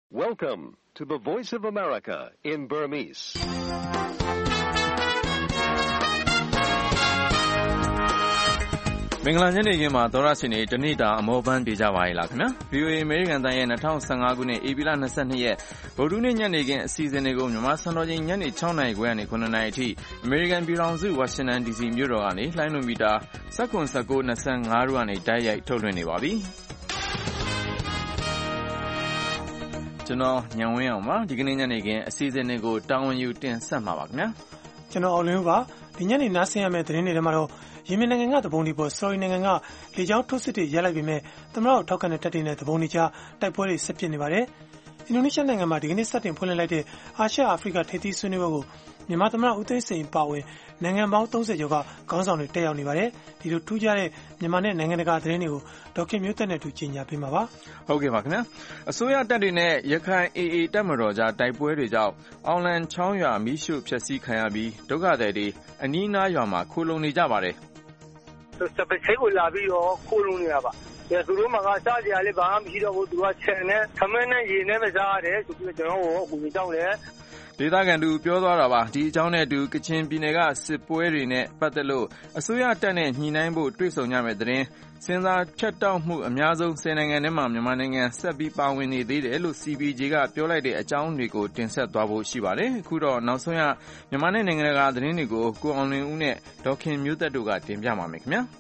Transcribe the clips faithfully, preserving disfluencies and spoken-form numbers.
Welcome to the Voice of America in Burmese. ။မင်္ဂလာညနေခင်းမှာသောရရှင်တွေတနေ့တာအမောပန်းပြေကြပါရဲ့လားခင်ဗျာ။ V O A အမေရိကန်တန်ရဲ့၂၀၁၅ခုနှစ်ဧပြီလ၂၂ရက်ဗုဒ္ဓနေ့ညနေခင်းအစီအစဉ်တွေကိုမြန်မာစံတော်ချိန်ညနေ၆နာရီခွဲကနေ၇နာရီအထိအမေရိကန်ပြည်ထောင်စုဝါရှင်တန် ဒီစီ မြို့တော်ကနေလှိုင်းလွှင့်မီတာ၁၇ ၁၉ ၂၅တို့ကနေတိုက်ရိုက်ထုတ်လွှင့်နေပါပြီ။ကျွန်တော်ညံဝင်းအောင်ပါဒီကနေ့ညနေခင်းအစီအစဉ်တွေကိုတာဝန်ယူတင်ဆက်မှာပါခင်ဗျာ။ကျွန်တော်အောင်လင်းပါဒီညနေနားဆင်ရမယ့်သတင်းတွေထဲမှာတော့ယီမင်နိုင်ငံကသဘုံဒီပေါ်ဆော်ရီနိုင်ငံကလေကြောင်းထိုးစစ်တွေရပ်လိုက်ပေမဲ့သမ္မတကိုထောက်ခံတဲ့တပ်တွေနဲ့သဘုံဒီကြားတိုက်ပွဲတွေဆက်ဖြစ်နေပါတယ်။အင်ဒိုနီးရှားနိုင်ငံမှာဒီကနေ့စတင်ဖွင့်လှစ်လိုက်တဲ့အာရှအာဖရိကထိပ်သီးဆွေးနွေးပွဲကိုမြန်မာသမ္မတဦးသိန်းစိန်ပါဝင်နိုင်ငံပေါင်း၃၀ကျော်ကခေါင်းဆောင်တွေတက်ရောက်နေပါတယ်။ဒီလိုထူးခြားတဲ့မြန်မာနဲ့နိုင်ငံတကာသတင်းတွေကိုဒေါက်ခင်မျိုးသက်နဲ့တူကြီးညာပေးမှာပါ။ဟုတ်ကဲ့ပါခင်ဗျာ။အစိုးရတပ်တွေနဲ့ရခိုင် A A တပ်မတော်ကြားတိုက်ပွဲတွေကြောင့်အောင်လံချောင်းရွာမိရှုဖျက်ဆီးခံရပြီးဒုက္ခသည်တွေအနီးအနားရွာမှာခိုလုံနေကြပါတယ်။စပချိတ်ကိုလာပြီးတော့ခိုလုံနေတာပါ။သူတို့မှာကစားကြရလေဘာမှမရှိတော့ဘူးသူကဆန်နဲ့ခမင်းနဲ့ရေနဲ့မစားရတယ်ဆိုပြီးကျွန်တော်တို့အကူကြီးတောင်းတယ်ဒေသခံတူပြောသွားတာပါဒီအကြောင်းနဲ့တူကချင်ပြည်နယ်ကစစ်ပွဲတွေနဲ့ပတ်သက်လို့အစိုးရတပ်နဲ့ညှိနှိုင်းဖို့တွေ့ဆုံကြမယ့်သတင်းစဉ်းစားဖြတ်တောက်မှုအများဆုံးဆယ်နိုင်ငံထဲမှာမြန်မာနိုင်ငံဆက်ပြီးပါဝင်နေသေးတယ်လို့ C P J ကပြောလိုက်တဲ့အကြောင်းတွေကိုတင်ဆက်သွားဖို့ရှိပါတယ်အခုတော့နောက်ဆုံးရမြန်မာနဲ့နိုင်ငံတကာသတင်းတွေကိုကိုအောင်လင်းဦးနဲ့ဒေါက်ခင်မျိုးသက်တို့ကတင်ပြပါမယ်ခင်ဗျာ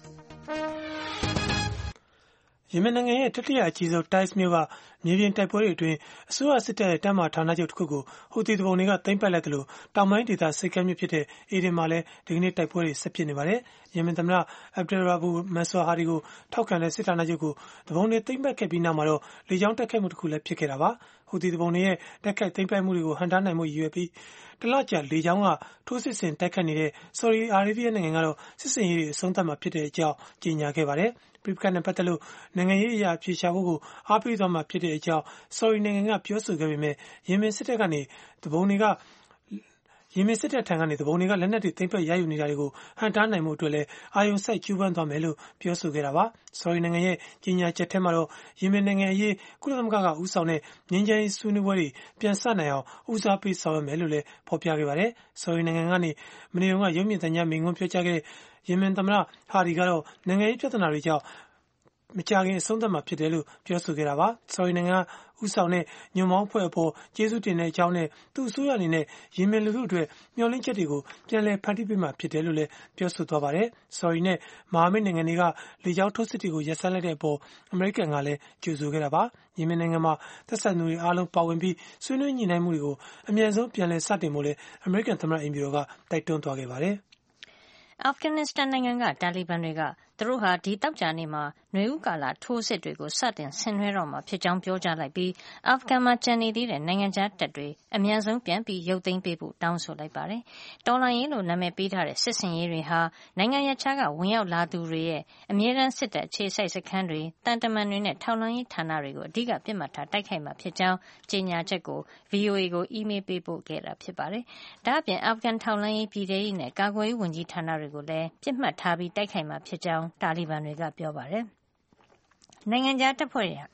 ယီမင်နိုင်ငံရဲ့တတိယအကြီးဆုံးတိုင်းစ်မြို့ကမြေပြင်တိုက်ပွဲတွေအတွင်းအစိုးရစစ်တပ်ရဲ့တပ်မဌာနချုပ်တစ်ခုကိုဟူသီသူပုန်တွေကသိမ်းပိုက်လိုက်တယ်လို့တောင်ပိုင်းဒေသစိတ်ကမ်းမြို့ဖြစ်တဲ့အေဒင်မှာလည်းဒီကနေ့တိုက်ပွဲတွေဆက်ဖြစ်နေပါတယ်။ယီမင်သမ္မတအဗ်ဒယ်ရာဘူမန်ဆာဟာဒီကိုထောက်ခံတဲ့စစ်ဌာနချုပ်ကိုသူပုန်တွေသိမ်းပိုက်ခဲ့ပြီးနောက်မှာတော့လေကြောင်းတိုက်ခိုက်မှုတစ်ခုလည်းဖြစ်ခဲ့တာပါ။ဟူသီသူပုန်တွေရဲ့တိုက်ခိုက်သိမ်းပိုက်မှုတွေကိုဟန်တားနိုင်မှုရည်ရွယ်ပြီးတလကြာလေကြောင်းကထိုးစစ်ဆင်တိုက်ခတ်နေတဲ့ဆော်ဒီအာရေဗီးယားနိုင်ငံကတော့စစ်စင်ရေးတွေအဆုံးသတ်မှာဖြစ်တဲ့အကြောင်းကြေညာခဲ့ပါတယ်။ပြိပခတ်နဲ့ပတ်သက်လို့နိုင်ငံရေးအရာအဖြေရှာဖို့ကိုအားပေးသွားမှာဖြစ်တဲ့အကြောင်းဆော်ဒီနိုင်ငံကပြောဆိုခဲ့ပေမဲ့ယီမင်စစ်တပ်ကနေတဘုံတွေကယီမင်စစ်တပ်ထံကနေတဘုံတွေကလက်နက်တွေသိမ်းပိုက်ရယူနေတာတွေကိုဟန်တားနိုင်မှုအတွက်လည်းအာရုံစိုက်ကျူးပန်းသွားမယ်လို့ပြောဆိုခဲ့တာပါ။ဆော်ဒီနိုင်ငံရဲ့ကြေညာချက်ထဲမှာတော့ယီမင်နိုင်ငံအရေးကုလသမဂ္ဂကဦးဆောင်တဲ့ငြိမ်းချမ်းရေးဆွေးနွေးပွဲတွေပြန်ဆနိုင်အောင်ဦးစားပေးဆောင်ရွက်မယ်လို့လည်းဖော်ပြခဲ့ပါတယ်။ဆော်ဒီနိုင်ငံကနေမနေ့ကရုပ်မြင်သံကြားမိန့်ခွန်းပြောကြားခဲ့တဲ့ယီမင်သမ္မတဟာဒီကတော့နိုင်ငံရေးပြဿနာတွေကြောင့်မကြာခင်အဆုံးသတ်မှာဖြစ်တယ်လို့ပြောဆိုခဲ့တာပါ။ဆော်ဒီနိုင်ငံကဥဆောင်တဲ့ညွန်မောင်းဖွဲ့အပေါ်ကျေးဇူးတင်တဲ့အကြောင်းနဲ့သူ့အစိုးရအနေနဲ့ယီမင်လူထုအတွက်မျှော်လင့်ချက်တွေကိုပြန်လည်ဖန်တီးပေးမှာဖြစ်တယ်လို့လည်းပြောဆိုသွားပါတယ်။ဆော်ဒီနဲ့မဟာမိတ်နိုင်ငံတွေကလေကြောင်းထိုးစစ်တွေကိုရပ်ဆိုင်းလိုက်တဲ့အပေါ်အမေရိကန်ကလည်းကြိုဆိုခဲ့တာပါ။ယီမင်နိုင်ငံမှာသက်ဆိုင်သူတွေအားလုံးပါဝင်ပြီးဆွေးနွေးညှိနှိုင်းမှုတွေကိုအမြန်ဆုံးပြန်လည်စတင်ဖို့လည်းအမေရိကန်သမ္မတအိမ်ဖြူတော်ကတိုက်တွန်းသွားခဲ့ပါတယ်။အာဖဂန်နစ္စတန်နိုင်ငံကတာလီဘန်တွေကသူတို့ဟာဒီတောက်ကြနေ့မှာနွေဦးကာလထိုးစစ်တွေကိုစတင်ဆင်နွှဲတော့မှာဖြစ်ကြောင်းပြောကြားလိုက်ပြီးအာဖဂန်မှာကျန်နေသေးတဲ့နိုင်ငံခြားတပ်တွေအမြန်ဆုံးပြန်ပြီးရုပ်သိမ်းပေးဖို့တောင်းဆိုလိုက်ပါတယ်။တော်လှန်ရေးလို့နာမည်ပေးထားတဲ့စစ်စင်ရေးတွေဟာနိုင်ငံရပ်ခြားကဝင်ရောက်လာသူတွေရဲ့အမြဲတမ်းစစ်တပ်အခြေစိုက်စခန်းတွေတန်တမန်တွေနဲ့ထောက်လှမ်းရေးဌာနတွေကိုအဓိကပြစ်မှတ်ထားတိုက်ခိုက်မှာဖြစ်ကြောင်းကြေညာချက်ကို V O A ကိုအီးမေးလ်ပေးပို့ခဲ့တာဖြစ်ပါတယ်။ဒါ့အပြင်အာဖဂန်ထောက်လှမ်းရေးပြည်ထရေးနဲ့ကာကွယ်ရေးဝန်ကြီးဌာနတွေကိုလည်းပြစ်မှတ်ထားပြီးတိုက်ခိုက်မှာဖြစ်ကြောင်းတာလီဘန်တွေကပြောပါတယ်။နိုင်ငံခြားတပ်ဖွဲ့တွေ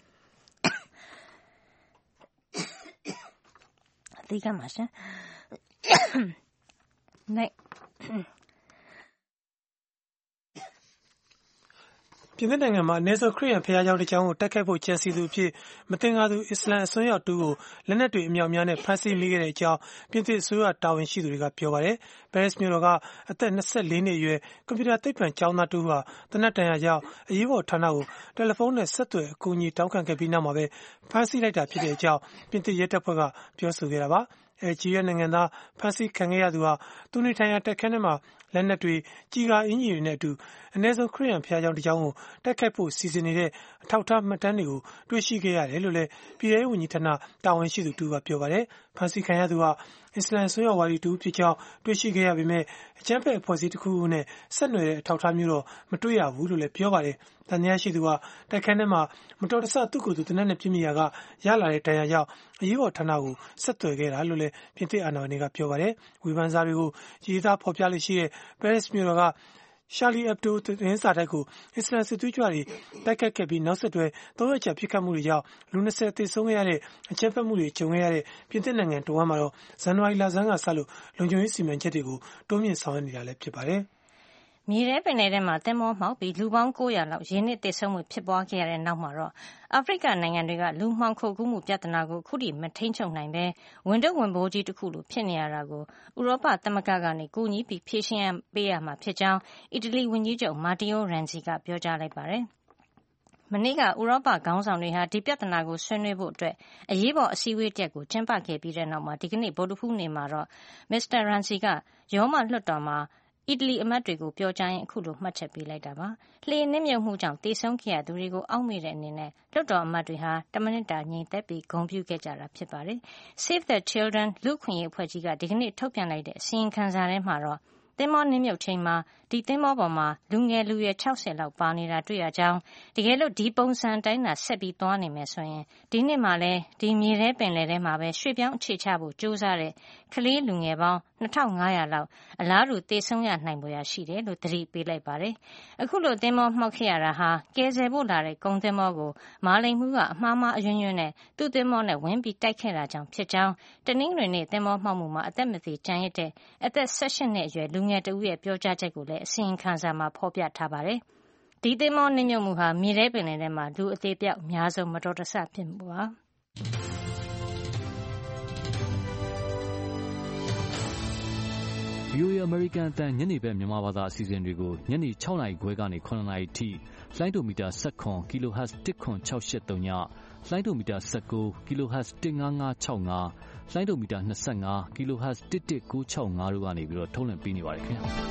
အဓိကမှာရှင်နိုင်ပြင်သစ်နိုင်ငံမှာအနည်းဆုံးခရစ်ယာန်ဘုရားကျောင်းတစ်ကျောင်းကိုတိုက်ခိုက်ဖို့ကြံစည်သူအဖြစ်မသင်္ကာသူအစ္စလာမ်အစွန်းရောက်တူကိုလက်နက်တွေအမြောက်များနဲ့ဖမ်းဆီးမိခဲ့တဲ့အကြောင်းပြင်သစ်အစိုးရတာဝန်ရှိသူတွေကပြောပါတယ်။ပဲရစ်မြို့တော်ကအသက်၂၄နှစ်အရွယ်ကွန်ပျူတာသိပ္ပံကျောင်းသားတူဟာသေနတ်ဒဏ်ရာကြောင့်အရေးပေါ်ဌာနကိုတယ်လီဖုန်းနဲ့ဆက်သွယ်အကူအညီတောင်းခံခဲ့ပြီးနောက်မှာပဲဖမ်းဆီးလိုက်တာဖြစ်တဲ့အကြောင်းပြင်သစ်ရဲတပ်ဖွဲ့ကပြောဆိုခဲ့တာပါ။အဲဂျီးရဲ့နိုင်ငံသားဖမ်းဆီးခံခဲ့ရသူဟာသူနေထိုင်ရာတက်ခန်းထဲမှာလက်နက်တွေကြီးကာအင်ဂျီတွေနဲ့အတူအနည်းဆုံးခရစ်ယာန်ဘုရားကျောင်းတစ်ကျောင်းကိုတိုက်ခိုက်ဖို့စီစဉ်နေတဲ့အထောက်အထားမှတ်တမ်းတွေကိုတွေ့ရှိခဲ့ရတယ်လို့လည်းပြည်ထောင်စုဝန်ကြီးဌာနတာဝန်ရှိသူတူကပြောပါတယ်။ဖမ်းဆီးခံရသူဟာအစ္စလာမ်ဆွေးရဝါဒီတူဖြစ်ကြောင်းတွေ့ရှိခဲ့ရပေမဲ့အကြမ်းဖက်အဖွဲ့အစည်းတစ်ခုခုနဲ့ဆက်နွယ်တဲ့အထောက်အထားမျိုးတော့မတွေ့ရဘူးလို့လည်းပြောပါတယ်။တန်တရားရှိသူဟာတိုက်ခန်းထဲမှာမတော်တဆသူ့ကိုယ်သူတနက်နဲ့ပြစ်မိရာကရလာတဲ့ဒဏ်ရာကြောင့်အရေးပေါ်ဌာနကိုဆက်သွယ်ခဲ့တာလို့လည်းပြင်သစ်အာဏာပိုင်တွေကပြောပါတယ်။ဝေဖန်စာတွေကိုရေးသားဖော်ပြလို့ရှိတဲ့ပဲရစ်မြို့တော်က Charlie Hebdo သတင်းစာတိုက်ကိုအစ္စလာမ်စစ်သွေးကြွတွေတိုက်ခတ်ခဲ့ပြီးနောက်ဆက်တွဲသုံးရက်ကြာပစ်ခတ်မှုတွေကြောင့်လူ၂၀သေဆုံးခဲ့ရတဲ့အကြမ်းဖက်မှုတွေကြုံခဲ့ရတဲ့ပြင်သစ်နိုင်ငံတဝန်းမှာတော့ဇန်နဝါရီလဆန်းကစလို့လုံခြုံရေးစီမံချက်တွေကိုတိုးမြှင့်ဆောင်ရွက်နေတာလည်းဖြစ်ပါတယ်။မြေထဲပင်လယ်ထဲမှာသင်္ဘောမှောက်ပြီးလူပေါင်း၉၀၀လောက်ရေနစ်သေဆုံးမှုဖြစ်ပွားခဲ့ရတဲ့နောက်မှာတော့အာဖရိကနိုင်ငံတွေကလူမှောင်ခိုကူးမှုပြဿနာကိုခုထိမထိန်းချုပ်နိုင်ပဲဝန်တုပ်ဝန်ပိုးကြီးတစ်ခုလိုဖြစ်နေရတာကိုဥရောပသမဂ္ဂကနေကူညီပြီးဖြေရှင်းပေးရမှာဖြစ်ကြောင်းအီတလီဝန်ကြီးချုပ်မာတီယိုရန်စီကပြောကြားလိုက်ပါတယ်။မနေ့ကဥရောပခေါင်းဆောင်တွေဟာဒီပြဿနာကိုဆွေးနွေးဖို့အတွက်အရေးပေါ်အစည်းအဝေးတစ်ခုကျင်းပခဲ့ပြီးတဲ့နောက်မှာဒီကနေ့ဗုဒ္ဓဟူးနေ့မှာတော့မစ္စတာရန်စီကရောမလွှတ်တော်မှာအီတလီအမတ်တွေကိုပြောကြားရင်အခုလိုမှတ်ချက်ပေးလိုက်တာပါ။လှေနစ်မြုပ်မှုကြောင့်တေဆုံးခဲ့ရသူတွေကိုအောက်မေ့တဲ့အနေနဲ့လွှတ်တော်အမတ်တွေဟာတမိနစ်တာငြိမ်သက်ပြီးဂုဏ်ပြုခဲ့ကြတာဖြစ်ပါတယ်။ Save the Children လူ့အခွင့်အရေးအဖွဲ့ကြီးကဒီကနေ့ထုတ်ပြန်လိုက်တဲ့အစီရင်ခံစာထဲမှာတော့သင်္ဘောနစ်မြုပ်ချိန်မှာဒီသင်္ဘောပေါ်မှာလူငယ်လူရွယ်၆၀လောက်ပါနေတာတွေ့ရကြောင်းတကယ်လို့ဒီပုံစံတိုင်းသာဆက်ပြီးသွားနေမယ်ဆိုရင်ဒီနှစ်မှာလည်းဒီမြေထဲပင်လယ်ထဲမှာပဲရွှေ့ပြောင်းအခြေချဖို့ကြိုးစားတဲ့ကလေးလူငယ်ပေါင်း၂၅၀၀လောက်အလားတူသေဆုံးရနိုင်ဖွယ်ရှိတယ်လို့သတိပေးလိုက်ပါတယ်။အခုလိုသင်္ဘောမှောက်ခဲ့ရတာဟာကယ်ဆယ်ဖို့လာတဲ့ကုန်သင်္ဘောကိုမာလိန်မှုကအမှားမှားအယွင်းယွင်းနဲ့သူ့သင်္ဘောနဲ့ဝင်ပြီးတိုက်ခဲ့တာကြောင့်ဖြစ်ကြောင်းတနင်္ဂနွေနေ့သင်္ဘောမှောက်မှုမှာအသက်မသေကျန်ရစ်တဲ့အသက်၁၈နှစ်အရွယ်လူငယ်တဦးရဲ့ပြောကြားချက်ကိုလည်းအစီရင်ခံစာမှာဖော်ပြထားပါတယ်။ဒီသင်္ဘောနစ်မြုပ်မှုဟာမြေထဲပင်လယ်ထဲမှာလူအသေးပြောက်အများဆုံးမတော်တဆဖြစ်မှုပါ။ဗွီအိုအေ American အသံညနေဘက်မြန်မာဘာသာအစီအစဉ်တွေကိုညနေ၆နာရီခွဲကနေ၇နာရီထိလိုင်းဒိုမီတာ၁၇ kilohertz ၁၇၆၈၃ညလိုင်းဒိုမီတာ၁၉ kilohertz ၁၅၅၆၅လိုင်းဒိုမီတာ၂၅ kilohertz ၁၁၉၆၅တို့ကနေပြီးတော့ထုတ်လွှင့်ပေးနေပါတယ်ခင်ဗျာ။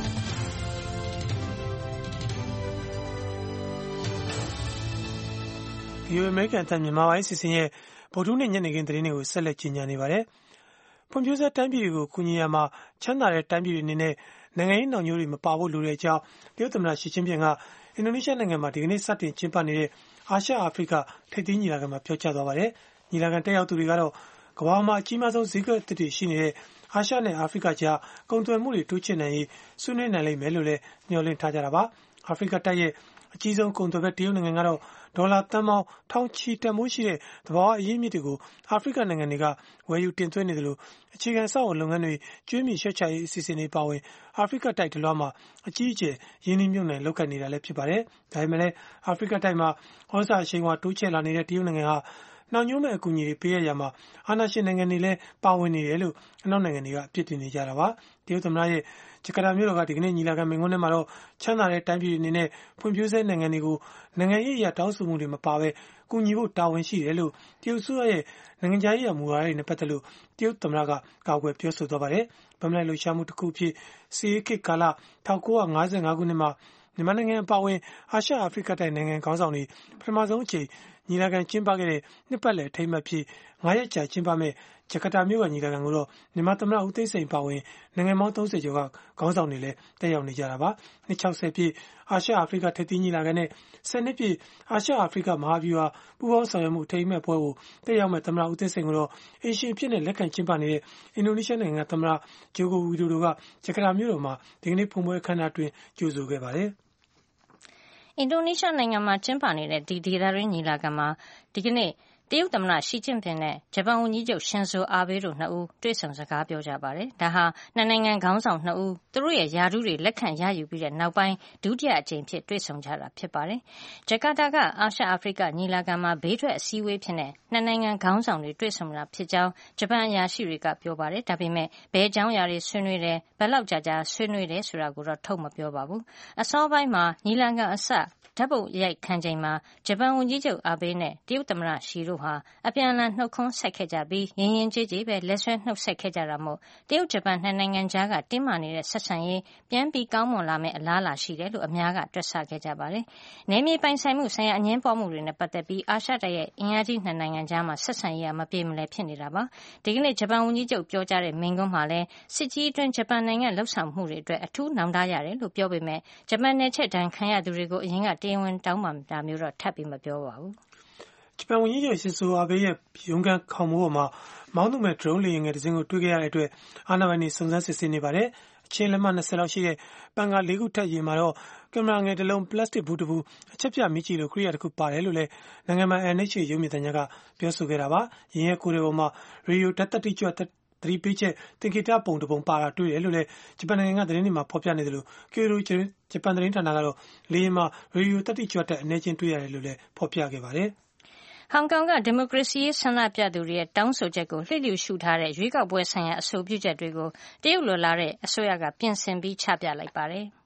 ဗွီအိုအေ American အသံမြန်မာပိုင်းအစီအစဉ်ရဲ့ဗုဒ္ဓဟူးနေ့ညနေခင်းသတင်းတွေကိုဆက်လက်ကြီးညာနေပါတယ်။ဖွံ့ဖြိုးဆဲတိုင်းပြည်တွေကိုကူညီရမှာချမ်းသာတဲ့တိုင်းပြည်တွေအနေနဲ့နိုင်ငံရေးနှောင်ကြိုးတွေမပါဖို့လိုတဲ့အကြောင်းတရုတ်သမ္မတရှီကျင်းပင်ကအင်ဒိုနီးရှားနိုင်ငံမှာဒီကနေ့စတင်ကျင်းပနေတဲ့အာရှအာဖရိကထိပ်သီးညီလာခံမှာပြောကြားသွားပါတယ်။ညီလာခံတက်ရောက်သူတွေကတော့ကမ္ဘာမှာအကြီးမားဆုံးဈေးကွက်တွေရှိနေတဲ့အာရှနဲ့အာဖရိကကြားကုန်သွယ်မှုတွေတိုးချဲ့နိုင်ရေးဆွေးနွေးနိုင်လိမ့်မယ်လို့လည်းမျှော်လင့်ထားကြတာပါ။အာဖရိကတိုက်ရဲ့အကြီးဆုံးကုန်သွယ်ဘက်တရုတ်နိုင်ငံကတော့ဒေါ်လာသန်းပေါင်းထောင်ချီတန်ဖိုးရှိတဲ့သဘာဝအရင်းအမြစ်တွေကိုအာဖရိကနိုင်ငံတွေကဝယ်ယူတင်သွင်းနေတယ်လို့အခြေခံအဆောက်အအုံလုပ်ငန်းတွေကျွေးမြီရှော့ချရေးအစီအစဉ်တွေပါဝင်အာဖရိကတိုက်တလွှားမှာအကြီးအကျယ်ရင်းနှီးမြှုပ်နှံလုပ်ကိုင်နေတာလည်းဖြစ်ပါတယ်။ဒါပေမဲ့လည်းအာဖရိကတိုက်မှာဩဇာအရှိန်အဝါတိုးချဲ့လာနေတဲ့တရုတ်နိုင်ငံဟာနှောင်ညိုးမဲ့အကူအညီတွေပေးရရမှာအာဏာရှင်နိုင်ငံတွေလည်းပါဝင်နေတယ်လို့အနောက်နိုင်ငံတွေကအပြစ်တင်နေကြတာပါ။တရုတ်သမ္မတရဲ့ဂျကာတာမြို့တော်ကဒီကနေ့ညီလာခံမိန့်ခွန်းထဲမှာတော့ချမ်းသာတဲ့တိုင်းပြည်တွေအနေနဲ့ဖွံ့ဖြိုးဆဲနိုင်ငံတွေကိုနိုင်ငံရေးအရာတောင်းဆိုမှုတွေမပါဘဲကူညီဖို့တာဝန်ရှိတယ်လို့တရုတ်ဆိုရဲ့နိုင်ငံခြားရေးမူဝါဒတွေနဲ့ပတ်သက်လို့တရုတ်သမ္မတကကာကွယ်ပြောဆိုသွားပါတယ်။ဗမာလှုပ်ရှားမှုတစ်ခုဖြစ်စီအေးခေတ်ကာလ၁၉၅၅ခုနှစ်မှာမြန်မာနိုင်ငံအပါအဝင်အာရှအာဖရိကတိုက်နိုင်ငံခေါင်းဆောင်တွေပထမဆုံးအချိန်ညီလာခံကျင်းပခဲ့တဲ့နှစ်ပတ်လည်အထိမ်းအမှတ်ဖြစ်ငါးရက်ကြာကျင်းပမဲ့ဂျကာတာမြို့ကညီလာခံကိုတော့မြန်မာသမ္မတဦးသိန်းစိန်ပါဝင်နိုင်ငံပေါင်း၃၀ကျော်ကခေါင်းဆောင်တွေလည်းတက်ရောက်နေကြတာပါ။နှစ်၆၀ပြည့်အာရှအာဖရိကထိပ်သီးညီလာခံနဲ့၁၀နှစ်ပြည့်အာရှအာဖရိကမဟာဗျူဟာပူးပေါင်းဆောင်ရွက်မှုအထိမ်းအမှတ်ပွဲကိုတက်ရောက်မဲ့သမ္မတဦးသိန်းစိန်ကိုတော့အေရှင်အဖြစ်နဲ့လက်ခံကျင်းပနေတဲ့အင်ဒိုနီးရှားနိုင်ငံသမ္မတဂျိုကိုဝီဒိုဒိုကဂျကာတာမြို့တော်မှာဒီကနေ့ဖွင့်ပွဲအခမ်းအနားတွင်ကြိုဆိုခဲ့ပါတယ်။အင်ဒိုနီးရှားနိုင်ငံမှာကျင်းပနေတဲ့ဒီဒေသတွင်းညီလာခံမှာဒီကနေ့တရုတ်သမ္မတရှီကျင့်ပင်နဲ့ဂျပန်ဝန်ကြီးချုပ်ရှင်ဇိုအာဘေးတို့နှစ်ဦးတွေ့ဆုံစကားပြောကြပါတယ်။ဒါဟာနှစ်နိုင်ငံခေါင်းဆောင်နှစ်ဦးသူတို့ရဲ့ယာထူးတွေလက်ခံရယူပြီးတဲ့နောက်ပိုင်းဒုတိယအကြိမ်ဖြစ်တွေ့ဆုံကြတာဖြစ်ပါတယ်။ဂျကာတာကအာရှအာဖရိကညီလာခံမှာဘေးထွက်အစည်းအဝေးဖြစ်တဲ့နှစ်နိုင်ငံခေါင်းဆောင်တွေတွေ့ဆုံတာဖြစ်ကြောင်းဂျပန်အရာရှိတွေကပြောပါတယ်။ဒါပေမဲ့ဘယ်အကြောင်းအရာတွေဆွေးနွေးတယ်ဘယ်လောက်ကြာကြာဆွေးနွေးတယ်ဆိုတာကိုတော့ထုတ်မပြောပါဘူး။အစောပိုင်းမှာညီလာခံအစဓာတ်ပုံရိုက်ခံချိန်မှာဂျပန်ဝန်ကြီးချုပ်အာဘေးနဲ့တရုတ်သမ္မတရှီတို့ဟာအပြန်အလှန်နှုတ်ခွန်းဆက်ခဲ့ကြပြီးရင်ရင်ကြေးကြေးပဲလက်ဆွဲနှုတ်ဆက်ခဲ့ကြတာမို့တရုတ်ဂျပန်နှစ်နိုင်ငံကြားကတင်းမာနေတဲ့ဆက်ဆံရေးပြန်ပြီးကောင်းမွန်လာမယ့်အလားအလာရှိတယ်လို့အများကတွက်ဆခဲ့ကြပါတယ်။နယ်မြေပိုင်ဆိုင်မှုဆိုင်ရာအငြင်းပွားမှုတွေနဲ့ပတ်သက်ပြီးအာရှတိုက်ရဲ့အင်အားကြီးနှစ်နိုင်ငံကြားမှာဆက်ဆံရေးကမပြေမလည်ဖြစ်နေတာပါ။ဒီကနေ့ဂျပန်ဝန်ကြီးချုပ်ပြောကြားတဲ့မိန့်ခွန်းမှာလည်းစစ်ကြီးအတွင်းဂျပန်နိုင်ငံလှုပ်ဆောင်မှုတွေအတွက်အထူးနောင်တရတယ်လို့ပြောပေမဲ့ဂျပန်နယ်ချက်တန်းခံရသူတွေကိုအရင်ကတရားဝင်တောင်းပန်တာမျိုးတော့ထပ်ပြီးမပြောပါဘူး။ဂျပန်ဝန်ကြီးချုပ်ရှင်ဇိုအာဘေးရဲ့ရုံးခန်းခေါင်မိုးပေါ်မှာမောင်းသူမဲ့ drone လေယာဉ်ငယ်တစ်စင်းကိုတွေ့ခဲ့ရတဲ့အတွက်အာဏာပိုင်တွေစုံစမ်းစစ်ဆေးနေပါတယ်။ချင်းလက်မနှစ်ဆယ်လောက်ရှိတဲ့ပန်ကာလေးခုထက်ရင်မှာတော့ကင်မရာငယ်တစ်လုံးပလတ်စတစ်ဘူးတစ်ဘူးအချက်ပြမိကြည့်လို့ခရီးရတစ်ခုပါတယ်လို့လည်းနိုင်ငံမှာ N H K ရုပ်မြင်သံကြားကပြောဆိုခဲ့တာပါရင်းရဲ့ကိုယ်တွေပေါ်မှာရေဒီယိုဓာတ်တက်တိကျွတ်သတိပေးချက်တင်ကေတပုံတစ်ပုံပါတာတွေ့တယ်လို့လည်းဂျပန်နိုင်ငံကသတင်းတွေမှာဖော်ပြနေတယ်လို့ကျိုရိုဂျပန်သတင်းဌာနကတော့လေယာဉ်မှာရေဒီယိုတက်တိကျွတ်တဲ့အနည်းချင်းတွေ့ရတယ်လို့လည်းဖော်ပြခဲ့ပါတယ်ဟောင်ကောင်ကဒီမိုကရေစီရေးဆန္ဒပြသူတွေရဲ့တောင်းဆိုချက်ကိုလှစ်လျူရှုထားတဲ့ရွေးကောက်ပွဲဆိုင်ရာအဆိုပြုချက်တွေကိုတရုတ်လိုလားတဲ့အစိုးရကပြင်ဆင်ပြီးချပြလိုက်ပါတယ်။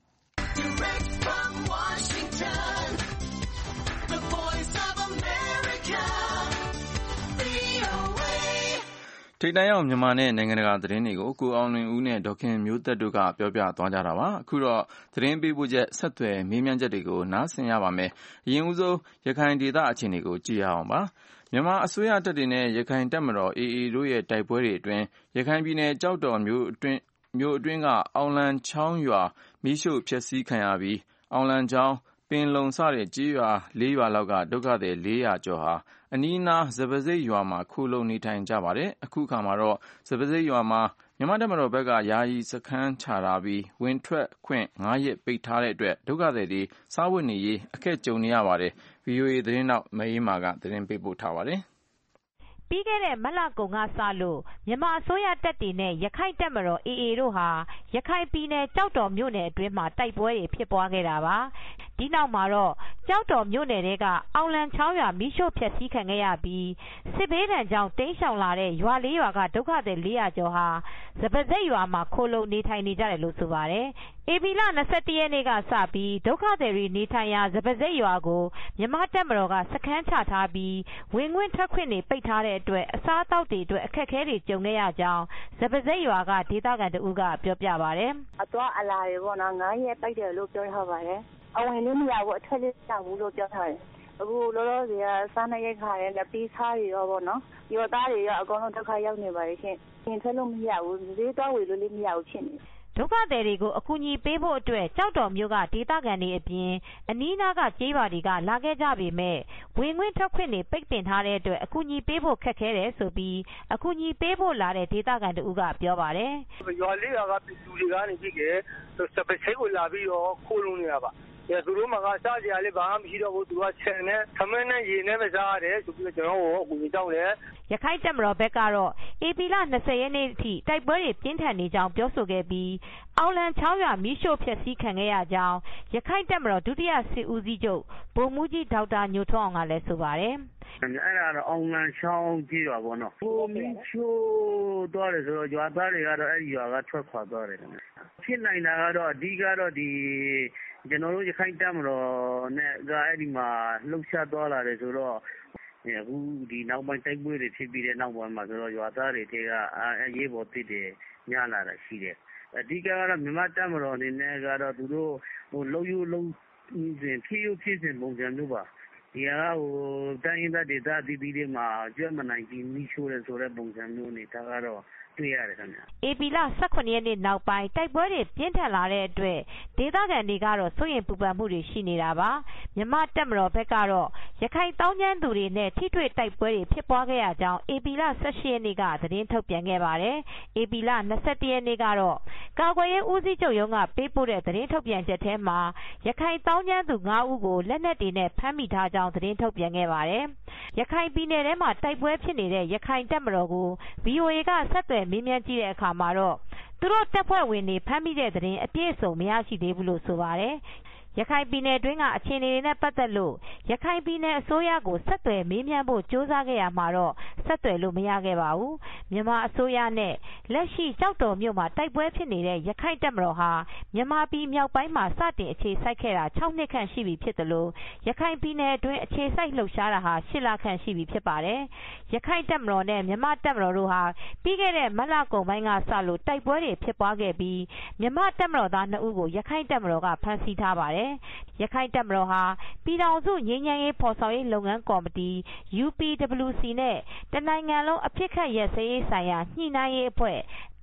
ထိပ်တန်းရောက်မြန်မာနဲ့နိုင်ငံတကာသတင်းတွေကိုကိုအောင်လွင်ဦးနဲ့ဒေါခင်မျိုးသက်တို့ကပြောပြသွားကြတာပါအခုတော့သတင်းပေးပို့ချက်ဆက်သွယ်မေးမြန်းချက်တွေကိုနားဆင်ရပါမယ်အရင်ဦးဆုံးရခိုင်ဒေသအခြေအနေကိုကြည့်ရအောင်ပါမြန်မာအစိုးရတပ်တွေနဲ့ရခိုင်တပ်မတော် အေအေ တို့ရဲ့တိုက်ပွဲတွေအတွင်းရခိုင်ပြည်နယ်ကြောက်တော်မြို့အတွင်းမြို့အတွင်းကအောင်လန်ချောင်းရွာမိရှုဖျက်ဆီးခံရပြီးအောင်လန်ချောင်းပင်လုံစတဲ့ကြေးရွာလေးရွာလောက်ကဒုက္ခသည်လေးရာကျော်ဟာအနီးနားစပစိတ်ရွာမှာခိုလုံနေထိုင်ကြပါတယ်အခုခါမှာတော့စပစိတ်ရွာမှာမြန်မာတပ်မတော်ဘက်ကယာယီစခန်းချထားပြီးဝင်ထွက်ခွင့်ငါးရက်ပိတ်ထားတဲ့အတွက်ဒုက္ခသည်တွေစားဝတ်နေရေးအခက်ကြုံနေရပါတယ် ဗွီအိုအေ သတင်းထောက်မအေးမာကသတင်းပေးပို့ထားပါတယ်ပြီးခဲ့တဲ့မတ်လကုန်ကစလို့မြန်မာအစိုးရတပ်တွေနဲ့ရခိုင်တပ်မတော် အေအေ တို့ဟာရခိုင်ပြည်နယ်ကြောက်တော်မြို့နယ်အတွင်းမှာတိုက်ပွဲတွေဖြစ်ပွားခဲ့တာပါဒီနောက်မှာတော့ကြောက်တော်မြို့နယ်ထဲကအောင်လန်ချောင်းရွာမိရှို့ဖျက်ဆီးခံခဲ့ရပြီးစစ်ဘေးဒဏ်ကြောင့်တိမ်းရှောင်လာတဲ့ရွာလေးရွာကဒုက္ခသည်လေးရာကျော်ဟာစပစိတ်ရွာမှာခိုလုံနေထိုင်နေကြတယ်လို့ဆိုပါတယ်ဧပြီလ၂၁ရက်နေ့ကစပြီးဒုက္ခသည်တွေနေထိုင်ရာစပစိတ်ရွာကိုမြန်မာတပ်မတော်ကစခန်းချထားပြီးဝင်ခွင့်ထွက်ခွင့်တွေပိတ်ထားတဲ့အတွက်အစားအသောက်တွေအတွက်အခက်အခဲတွေကြုံခဲ့ရကြောင်းစပစိတ်ရွာကဒေသခံတဦးကပြောပြပါတယ်အသွားအလာတွေပေါ့နော်ငါးရက်ပိတ်တယ်လို့ပြောထားပါတယ်အဝင်လည်းမရဘူးအထွက်လည်းမရဘူးလို့ပြောထားတယ်အခုလောလောဆယ်ကစားနေရခါရဲလက်ပြီးစားရရောပေါ့နော်ဒီတော့သားတွေရောအကုန်လုံးဒုက္ခရောက်နေပါတယ်ရှင်ပြင်ထွက်လို့မရဘူးဈေးတော့ဝယ်လို့လည်းမရဘူးဖြစ်နေဒုက္ခသည်တွေကိုအကူအညီပေးဖို့အတွက်ကြောက်တော်မျိုးကဒေသခံတွေအပြင်အနီးနားကကျေးရွာတွေကလာခဲ့ကြပေမဲ့ဝင်ခွင့်ထွက်ခွင့်တွေပိတ်ပင်ထားတဲ့အတွက်အကူအညီပေးဖို့ခက်ခဲတယ်ဆိုပြီးအကူအညီပေးဖို့လာတဲ့ဒေသခံတို့ကပြောပါတယ်ရွာလေးရွာကပြည်သူတွေကနေပြီးကစပစိတ်ကိုလာပြီးတော့ခိုးလုံးနေတာပါသူတို့မှာကစားကြရလေဘာမှမရှိတော့ဘူးသူကခြံနဲ့သမင်းနဲ့ရေနဲ့ပဲစားရတယ်ဆိုပြီးကျွန်တော်တို့အကူအညီတောင်းတယ်ရခိုင်တပ်မတော်ဘက်ကတော့ဧပြီလ၂၀ရက်နေ့အထိတိုက်ပွဲတွေပြင်းထန်နေကြောင်းပြောဆိုခဲ့ပြီးအောင်လန်ချောင်းရွာမိရှို့ဖျက်ဆီးခံခဲ့ရကြောင်းရခိုင်တပ်မတော်ဒုတိယစစ်ဦးစီးချုပ်ဗိုလ်မှူးကြီးဒေါက်တာညိုထွန်းအောင်ကလည်းဆိုပါတယ်အဲ့ဒါတော့အောင်လန်ချောင်းကြည့်ရွာပေါ့နော်ဟိုမိချိုးသွားတယ်ဆိုတော့ရွာသားတွေကတော့အဲ့ဒီရွာကထွက်ခွာသွားတယ်ဖြစ်နိုင်တာကတော့အဓိကတော့ဒီကျွန်တော်တို့ရခိုင်တပ်မတော်နဲ့ကအဲ့ဒီမှာလှုပ်ရှားသွားလာတယ်ဆိုတော့အခုဒီနောက်ပိုင်းတိုက်ပွဲတွေဖြစ်ပြီးတဲ့နောက်ပိုင်းမှာဆိုတော့ရွာသားတွေထဲကအရေးပေါ်တစ်တွေညလာတာရှိတယ်အဓိကကတော့မြန်မာတပ်မတော်အနေနဲ့ကတော့သူတို့ဟိုလုံယူလုံစဉ်ဖြည့်ရဖြည့်စဉ်ပုံစံမျိုးပါဒီဟာဟိုတိုင်းရင်းသားဒေသအသီးသီးတွေမှာကြွမနိုင်ပြီးမိရှို့တယ်ဆိုတဲ့ပုံစံမျိုးနေတာကတော့တွေ့ရတယ်ခင်ဗျဧပြီလ၁၇ရက်နေ့နောက်ပိုင်းတိုက်ပွဲတွေပြင်းထန်လာတဲ့အတွက်ဒေသခံတွေကတော့စိုးရိမ်ပူပန်မှုတွေရှိနေတာပါမြန်မာတပ်မတော်ဘက်ကတော့ရခိုင်တောင်ကျမ်းသူတွေနဲ့ထိတွေ့တိုက်ပွဲတွေဖြစ်ပွားခဲ့ရကြောင်းဧပြီလ၁၈ရက်နေ့ကသတင်းထုတ်ပြန်ခဲ့ပါတယ်ဧပြီလ၂၁ရက်နေ့ကတော့ကာကွယ်ရေးဦးစီးချုပ်ရုံးကပေးပို့တဲ့သတင်းထုတ်ပြန်ချက်ထဲမှာရခိုင်တောင်ကျမ်းသူငါးဦးကိုလက်နက်တွေနဲ့ဖမ်းမိထားကြောင်းသတင်းထုတ်ပြန်ခဲ့ပါတယ်ရခိုင်ပြည်နယ်ထဲမှာတိုက်ပွဲဖြစ်နေတဲ့ရခိုင်တပ်မတော်ကို ဗွီအိုအေ ကဆက်သွယ်မေးမြန်းကြည့်တဲ့အခါမှာတော့သူတို့တပ်ဖွဲ့ဝင်တွေဖမ်းမိတဲ့သတင်းအပြည့်အစုံမရရှိသေးဘူးလို့ဆိုပါတယ်ရခိုင်ပြည်နယ်တွင်းကအခြေအနေတွေနဲ့ပတ်သက်လို့ရခိုင်ပြည်နယ်အစိုးရကိုဆက်သွယ်မေးမြန်းဖို့ကြိုးစားခဲ့ရမှာတော့ဆက်သွယ်လို့မရခဲ့ပါဘူးမြန်မာအစိုးရနဲ့လက်ရှိကြောက်တော်မြို့မှာတိုက်ပွဲဖြစ်နေတဲ့ရခိုင်တပ်မတော်ဟာမြန်မာပြည်မြောက်ပိုင်းမှာစတင်အခြေစိုက်ခဲ့တာ၆နှစ်ခန့်ရှိပြီဖြစ်တယ်လို့ရခိုင်ပြည်နယ်အတွင်းအခြေစိုက်လှုပ်ရှားတာဟာ၈လခန့်ရှိပြီဖြစ်ပါတယ်ရခိုင်တပ်မတော်နဲ့မြန်မာတပ်မတော်တို့ဟာပြီးခဲ့တဲ့မတ်လကုန်ပိုင်းကစလို့တိုက်ပွဲတွေဖြစ်ပွားခဲ့ပြီးမြန်မာတပ်မတော်သားနှစ်ဦးကိုရခိုင်တပ်မတော်ကဖမ်းဆီးထားပါတယ်ရခိုင်တပ်မတော်ဟာပြည်ထောင်စုငြိမ်းချမ်းရေးဖော်ဆောင်ရေးလုပ်ငန်းကော်မတီ ယူ ပီ ဒဘလျူ စီ နဲ့တနိုင်ငံလုံးအပစ်အခတ်ရပ်စဲရေးဆိုင်ရာညှိနှိုင်းရေးအဖွဲ့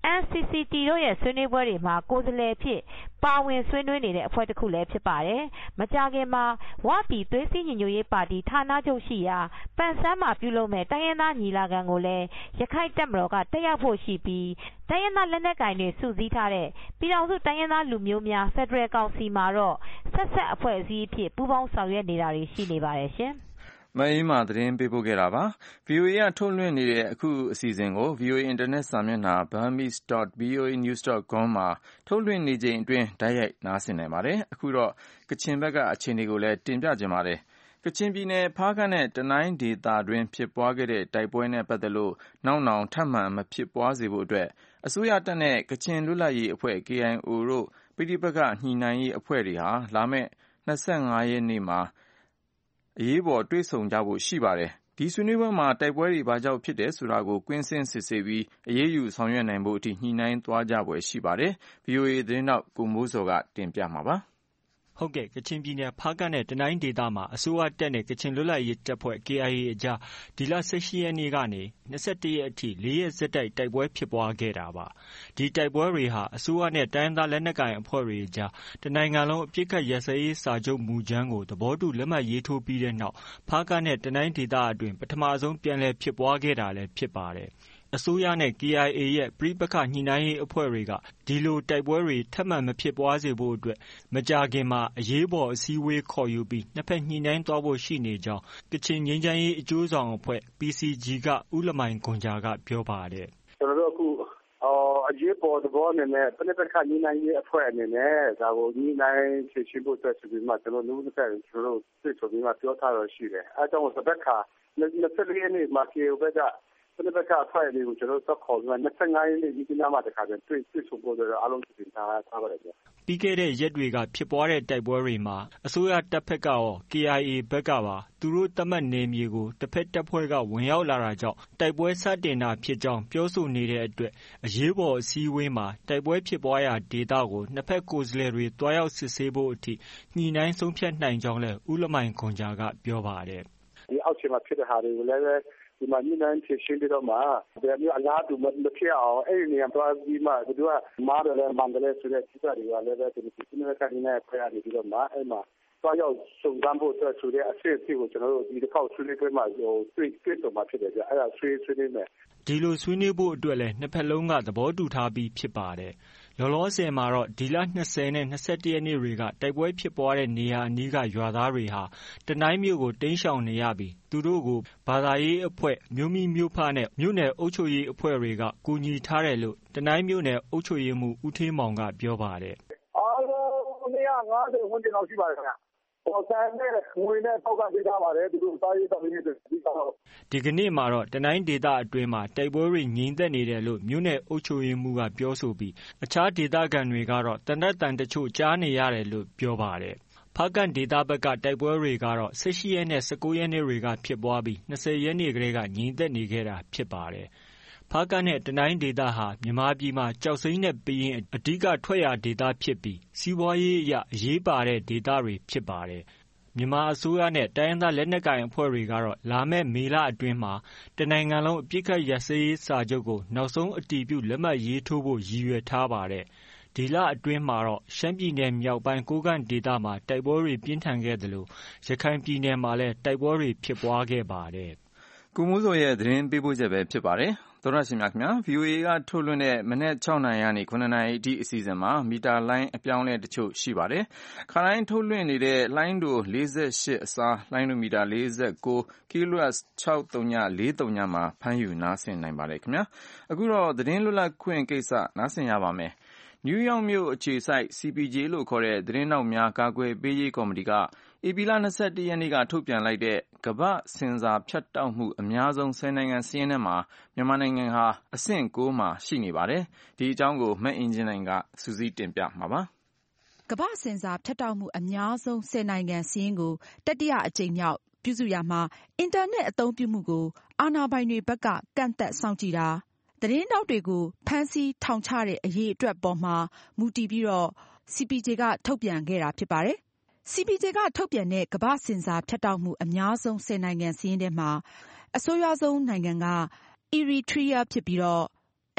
အန် စီ စီ တီ တို့ရဲ့ဆွေးနွေးပွဲတွေမှာကိုယ်စားလှယ်ဖြစ်ပါဝင်ဆွေးနွေးနေတဲ့အဖွဲ့တစ်ခုလည်းဖြစ်ပါတယ်။မကြာခင်မှာဝပြည်သွေးစည်းညီညွတ်ရေးပါတီဌာနချုပ်ရှိရာပန်ဆန်းမှာပြုလုပ်မဲ့တိုင်းရင်းသားညီလာခံကိုလည်းရခိုင်တပ်မတော်ကတက်ရောက်ဖို့ရှိပြီးတိုင်းရင်းသားလက်နက်ကိုင်တွေစုစည်းထားတဲ့ပြည်ထောင်စုတိုင်းရင်းသားလူမျိုးများဖက်ဒရယ်ကောင်စီမှာတော့ဆက်ဆက်အဖွဲ့အစည်းအဖြစ်ပူးပေါင်းဆောင်ရွက်နေတာတွေရှိနေပါတယ်ရှင်။မအေးမာသတင်းပေးပို့ခဲ့တာပါ။ ဗွီအိုအေကထုတ်လွှင့်နေတဲ့အခုအစီအစဉ်ကို ဗွီအိုအေ Internet စာမျက်နှာ burmese dot v o a news dot com မှာထုတ်လွှင့်နေချိန်အတွင်းတိုက်ရိုက်နားဆင်နိုင်ပါတယ်။အခုတော့ကချင်ဘက်ကအခြေအနေကိုလည်းတင်ပြချင်ပါတယ်။ကချင်ပြည်နယ်ဖားကန့်နဲ့တနိုင်းဒေသတွင်းဖြစ်ပွားခဲ့တဲ့တိုက်ပွဲနဲ့ပတ်သက်လို့နောက်နောင်ထပ်မံမဖြစ်ပွားစေဖို့အတွက်အစိုးရတပ်နဲ့ကချင်လွတ်လပ်ရေးအဖွဲ့ K I O တို့ပဋိပက္ခညှိနှိုင်းရေးအဖွဲ့တွေဟာလာမယ့်၂၅ရက်နေ့မှာအရေးပေါ်တွေ့ဆုံကြဖို့ရှိပါတယ်။ဒီဆွေးနွေးပွဲမှာတိုက်ပွဲတွေဘာကြောင့်ဖြစ်တယ်ဆိုတာကိုကွင်းဆင်းစစ်ဆေးပြီးအရေးယူဆောင်ရွက်နိုင်ဖို့အထိညှိနှိုင်းသွားကြဖွယ်ရှိပါတယ်။ ဗွီအိုအေသတင်းထောက်ကိုမိုးစောကတင်ပြမှာပါ။ဟုတ်ကဲ့ကချင်ပြည်နယ်ဖားကန့်နဲ့တနိုင်းဒေသမှာအစိုးရတပ်နဲ့ကချင်လွတ်လပ်ရေးတပ်ဖွဲ့ K I A အကြားဒီလ၁၈ရက်နေ့ကနေ၂၁ရက်အထိ၄ရက်ဆက်တိုက်တိုက်ပွဲဖြစ်ပွားခဲ့တာပါ။ဒီတိုက်ပွဲတွေဟာအစိုးရနဲ့တိုင်းရင်းသားလက်နက်ကိုင်အဖွဲ့တွေအကြားတနိုင်ငံလုံးအပစ်အခတ်ရပ်စဲရေးစာချုပ်မူကြမ်းကိုသဘောတူလက်မှတ်ရေးထိုးပြီးတဲ့နောက်ဖားကန့်နဲ့တနိုင်းဒေသအတွင်းပထမဆုံးပြန်လည်ဖြစ်ပွားခဲ့တာလည်းဖြစ်ပါတယ်။အစိုးရနဲ့ K I A ရဲ့ပဋိပက္ခညှိနှိုင်းရေးအဖွဲ့တွေကဒီလိုတိုက်ပွဲတွေထပ်မံမဖြစ်ပွားစေဖို့အတွက်မကြာခင်မှာအရေးပေါ်အစည်းအဝေးခေါ်ယူပြီးနှစ်ဖက်ညှိနှိုင်းသွားဖို့ရှိနေကြောင်းကချင်ငြိမ်းချမ်းရေးအကျိုးဆောင်အဖွဲ့ P C G ကဦးလမိုင်ဂွန်ဂျာကပြောပါတယ်။ကျွန်တော်တို့အခုအရေးပေါ်သဘောအနေနဲ့ပဋိပက္ခညှိနှိုင်းရေးအဖွဲ့အနေနဲ့ဒါကိုညှိနှိုင်းဖြေရှင်းဖို့အတွက်ဆိုပြီးမှကျွန်တော်တို့နှစ်ဖက်ကျွန်တော်တို့တွေ့ဆုံပြီးမှပြောထားတော့ရှိတယ်။အဲကြောင့်တစ်ဖက်က၂၄ရက်နေ့မှာ K I O ဘက်ကပဋိပက္ခအဖွဲ့တွေကိုကျွန်တော်တို့ခေါ်ပြီးမှ၂၅ရက်နေ့ဒီနေ့မှတခါတည်းတွေ့တွေ့ဆုံဖို့တော့အားလုံးပြင်ထားထားပါတယ်ဗျ။ပြီးခဲ့တဲ့ရက်တွေကဖြစ်ပွားတဲ့တိုက်ပွဲတွေမှာအစိုးရတပ်ဖက်ကရော K I A ဘက်ကပါသူတို့သတ်မှတ်နယ်မြေကိုတစ်ဖက်တပ်ဖွဲ့ကဝင်ရောက်လာတာကြောင့်တိုက်ပွဲစတင်တာဖြစ်ကြောင်းပြောဆိုနေတဲ့အတွက်အရေးပေါ်အစည်းအဝေးမှာတိုက်ပွဲဖြစ်ပွားရာဒေသကိုနှစ်ဖက်ကိုယ်စားလှယ်တွေတွားရောက်စစ်ဆေးဖို့အထိညှိနှိုင်းဆုံးဖြတ်နိုင်ကြောင်းလည်းဦးလမိုင်ခွန်ဂျာကပြောပါတယ်။ဒီအောက်ခြေမှာဖြစ်တဲ့ဟာတွေကိုလည်းဒီမှာညှိနှိုင်းဖြေရှင်းပြီးတော့မှဘယ်မျိုးအလားတူမဖြစ်အောင်အဲ့ဒီနေရာသွားပြီးမှသူကမားတယ်လဲမန်တယ်လဲဆိုတဲ့ကိစ္စတွေကလည်းပဲဒီစစ်နယ်ကနေနဲ့ဖျားနေပြီးတော့မှအဲ့မှာသွားရောက်စုံစမ်းဖို့အတွက်ဆိုတဲ့အဆင့်အထိကိုကျွန်တော်တို့ဒီတစ်ခေါက်ဆွေးနွေးပွဲမှာဟိုတွေ့တွေ့ဆုံမှာဖြစ်တယ်ကြအဲ့ဒါဆွေးဆွေးနွေးမယ်ဒီလိုဆွေးနွေးဖို့အတွက်လည်းနှစ်ဖက်လုံးကသဘောတူထားပြီးဖြစ်ပါတယ်လောလောဆယ်မှာတော့ဒီလ၂၀နဲ့၂၁ရက်နေ့တွေကတိုက်ပွဲဖြစ်ပွားတဲ့နေရာအနီးကရွာသားတွေဟာတနိုင်းမြို့ကိုတိမ်းရှောင်နေရပြီးသူတို့ကိုဘာသာရေးအဖွဲ့မြို့မိမြို့ဖနဲ့မြို့နယ်အုပ်ချုပ်ရေးအဖွဲ့တွေကကူညီထားတယ်လို့တနိုင်းမြို့နယ်အုပ်ချုပ်ရေးမှူးဦးထေးမောင်ကပြောပါတယ်အားလုံး၂၅၀ဝန်းကျင်လောက်ရှိပါတယ်ခင်ဗျပေါ်ဆန်နဲ့ငွေနဲ့ထောက်ကပေးထားပါတယ်သူတို့စားရေးတောက်ရေးတွေဒီကတော့ဒီကနေ့မှာတော့တနိုင်းဒေသအတွင်းမှာတိုက်ပွဲတွေငြိမ်သက်နေတယ်လို့မြို့နယ်အုပ်ချုပ်ရေးမှူးကပြောဆိုပြီးအခြားဒေသခံတွေကတော့တနက်တန်တချို့ကြားနေရတယ်လို့ပြောပါတယ်ဖားကန့်ဒေသဘက်ကတိုက်ပွဲတွေကတော့၁၈ရက်နဲ့၁၉ရက်နေ့တွေကဖြစ်ပွားပြီး၂၀ရက်နေ့ကလေးကငြိမ်သက်နေခဲ့တာဖြစ်ပါတယ်ဖားကန့်နဲ့တနိုင်းဒေသဟာမြန်မာပြည်မှာကြောက်စိမ်းနဲ့ပယင်းအဓိကထွက်ရာဒေသဖြစ်ပြီးစီးပွားရေးအရအရေးပါတဲ့ဒေသတွေဖြစ်ပါတယ်မြန်မာအစိုးရနဲ့တိုင်းရင်းသားလက်နက်ကိုင်အဖွဲ့တွေကတော့လာမယ့်မေလအတွင်းမှာတနိုင်ငံလုံးအပစ်အခတ်ရပ်စဲရေးစာချုပ်ကိုနောက်ဆုံးအတည်ပြုလက်မှတ်ရေးထိုးဖို့ရည်ရွယ်ထားပါတယ်ဒီလအတွင်းမှာတော့ရှမ်းပြည်နယ်မြောက်ပိုင်းကိုးကန့်ဒေသမှာတိုက်ပွဲတွေပြင်းထန်ခဲ့သလိုရခိုင်ပြည်နယ်မှာလည်းတိုက်ပွဲတွေဖြစ်ပွားခဲ့ပါတယ်။ကိုမိုးစောရဲ့သတင်းပေးပို့ချက်ပဲဖြစ်ပါတယ်။သောရရှင်များခင်ဗျာ ဗွီအိုအေကထုတ်လွှင့်တဲ့မနေ့၆နာရီကနေခုနှစ်နာရီအထိအစီအစဉ်မှာမီတာလိုင်းအပြောင်းလဲတချို့ရှိပါတယ်။ခါတိုင်းထုတ်လွှင့်နေတဲ့လိုင်းတို၄၈အစားလိုင်းတိုမီတာ၄၉ kHz ၆၃၄၃မှာဖမ်းယူနားဆင်နိုင်ပါတယ်ခင်ဗျာ။အခုတော့သတင်းလွတ်လပ်ခွင့်ကိစ္စနားဆင်ရပါမယ်။နယူးယောက်မြို့အခြေစိုက် C P J လို့ခေါ်တဲ့သတင်းတောက်များကာကွယ်ပေးရေးကော်မတီကဧပြီလ၂၁ရက်နေ့ကထုတ်ပြန်လိုက်တဲ့ကမ္ဘာ့ဆင်ဆာဖြတ်တောက်မှုအများဆုံးဆယ်နိုင်ငံစာရင်းထဲမှာမြန်မာနိုင်ငံဟာအဆင့်၉မှာရှိနေပါတယ်။ဒီအကြောင်းကိုမအင်ဂျင်နိုင်ကစူးစီးတင်ပြမှာပါ။ကမ္ဘာ့ဆင်ဆာဖြတ်တောက်မှုအများဆုံးဆယ်နိုင်ငံစာရင်းကိုတတိယအကြိမ်မြောက်ပြုစုရာမှာအင်တာနက်အသုံးပြုမှုကိုအာဏာပိုင်တွေဘက်ကကန့်သက်စောင့်ကြည့်တာသတင်းတောက်တွေကိုဖမ်းဆီးထောင်ချတဲ့အရေးအတွက်ပေါ်မှာမူတည်ပြီးတော့ C P J ကထုတ်ပြန်ခဲ့တာဖြစ်ပါတယ်။ C P J ကထုတ်ပြန်တဲ့ကမ္ဘာ့ဆင်ဆာဖြတ်တောက်မှုအများဆုံးဆယ်နိုင်ငံစာရင်းထဲမှာအဆိုးရွားဆုံးနိုင်ငံက Eritrea ဖြစ်ပြီးတော့